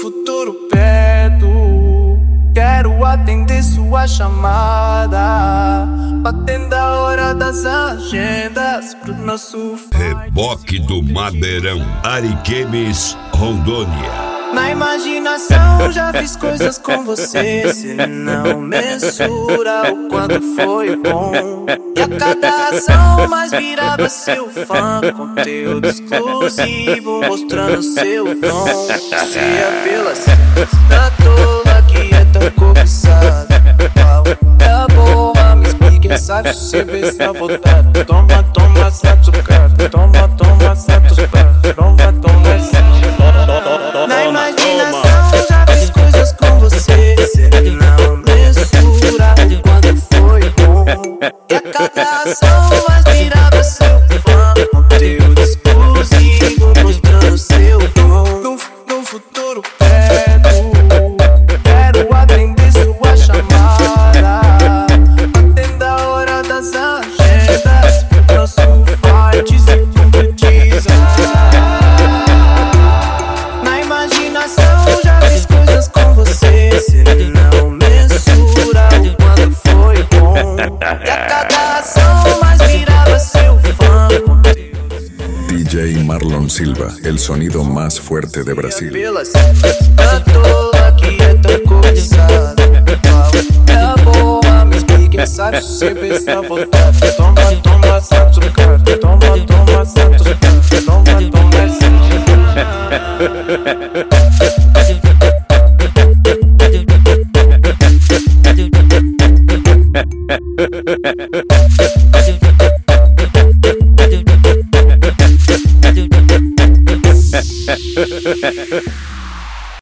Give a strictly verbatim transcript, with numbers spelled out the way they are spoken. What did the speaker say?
futuro perto, quero atender sua chamada, batendo a hora das agendas pro nosso Reboque do Madeirão, Ariquemes, Rondônia. Na imaginação já fiz coisas com você, cê não mensura o quanto foi bom. E a cada ação mais virava seu fã, conteúdo exclusivo mostrando seu dom. Se apela na tola que é tão cobiçada, qual é a boa? Me explique, quem sabe se você pensa voltar. Toma, toma, satucada, toma, toma, satucada, toma, toma, satucada. Na imaginação já fiz coisas com você, cê não mensura o quanto foi bom. E a cada ação mais virava seu fã, conteúdo exclusivo mostrando seu dom. No, no futuro perto, quero atender sua chamada, atenda a hora das agendas, nosso fight se concretiza. Na imaginação já fiz coisas com você, cê não mensura o quanto foi bom. E a cada ação mais virava seu fã. D J Marlon Silva, el sonido más fuerte de Brasil. Na tola que é tão cobiçada, qual é a boa? Me explique, quem sabe se você pensa voltar. Toma, toma, satucada, toma, toma, satucada, toma, toma, satucada. Ha ha ha.